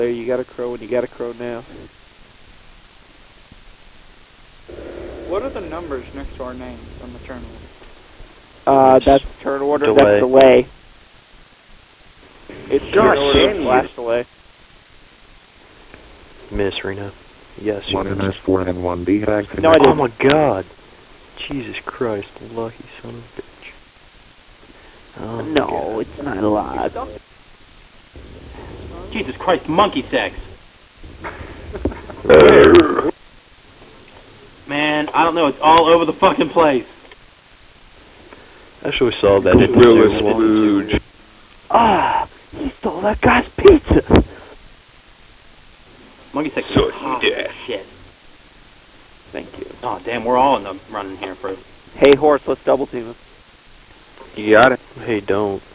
There, you got a crow and you got a crow now. What are the numbers next to our names on the turn order? That's turn order, delay. that's delay. It's God turn order damn you. slash delay. Miss, Reno. Yes, you 1 missed. MS 4 and 1 B tag. No, I Oh didn't. my god. Jesus Christ, lucky son of a bitch. Oh No, God. it's not alive. Jesus Christ, monkey sex. Man, I don't know, it's all over the fucking place. Actually saw that it Gorilla Splooge. Ah, he stole that guy's pizza. Monkey sex is So hot dead. as shit. Thank you. Oh, damn, we're all in the running here for... Hey, horse, let's double team him. You got it. Hey, don't.